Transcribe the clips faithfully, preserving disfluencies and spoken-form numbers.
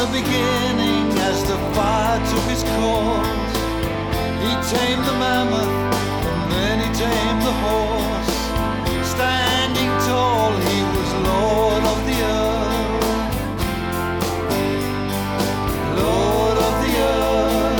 the beginning as the fire took its course. He tamed the mammoth and then he tamed the horse. Standing tall, he was Lord of the earth. Lord of the earth.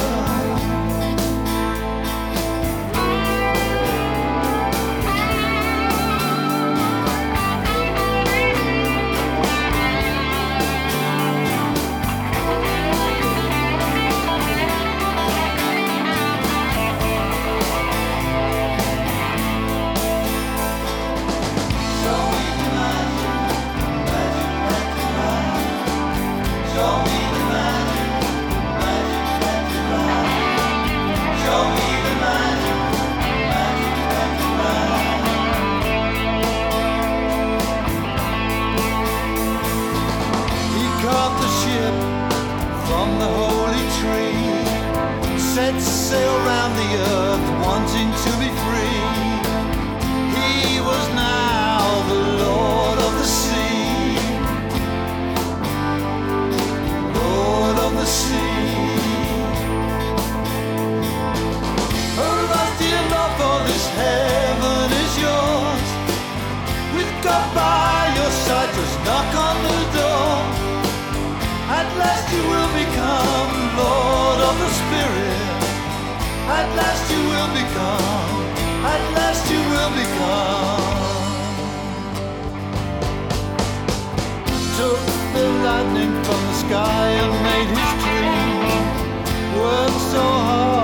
From the holy tree, set sail round the earth, wanting to be free. He was now the Lord of the sea. Lord of the sea. Arise, dear Lord, for this heaven is yours. With God by your side, just knock on the door. At last you will become Lord of the Spirit. At last you will become. At last you will become. Took the lightning from the sky and made his dream. Worked so hard.